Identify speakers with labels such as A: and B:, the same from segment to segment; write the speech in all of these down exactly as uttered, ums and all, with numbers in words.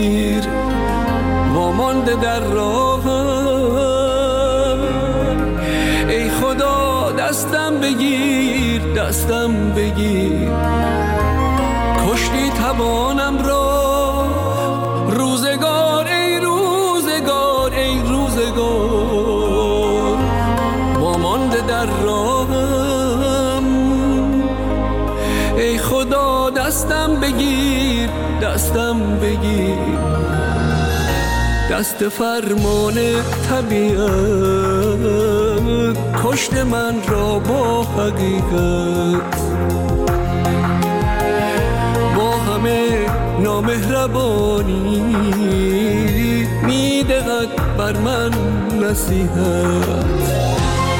A: وامانده در راهم، ای خدا دستم بگیر دستم بگیر، کشتی توانم را روزگار ای روزگار ای روزگار، وامانده در راهم، ای خدا دستم بگیر دستم بگیر، دست فرمان طبیعت کشت من را با حقیقت، با همه نامهربانی میدهد بر من نصیحت.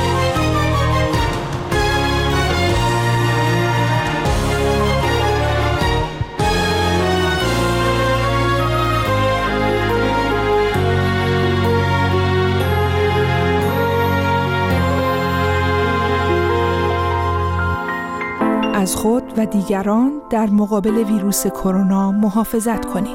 B: از خود و دیگران در مقابل ویروس کرونا محافظت کنید.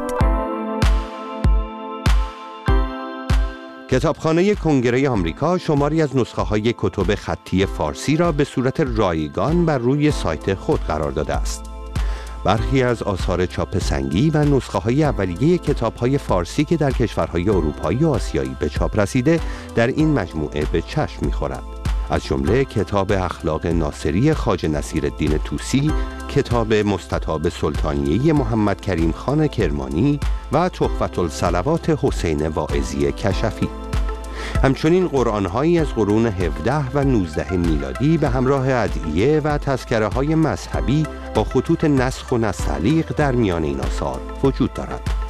C: کتابخانه کنگره آمریکا شماری از نسخه‌های کتب خطی فارسی را به صورت رایگان بر روی سایت خود قرار داده است. برخی از آثار چاپ سنگی و نسخه‌های اولیه کتاب‌های فارسی که در کشورهای اروپایی و آسیایی به چاپ رسیده در این مجموعه به چشم می‌خورد. از جمله کتاب اخلاق ناصری خواجه نصیرالدین طوسی، کتاب مستطاب سلطانیه محمد کریم خان کرمانی و تحفة الصلوات حسین واعظی کشفی. همچنین قرآن‌هایی از قرون هفده و نوزده میلادی به همراه ادعیه و تذکره‌های مذهبی با خطوط نسخ و نستعلیق در میان این آثار وجود دارد.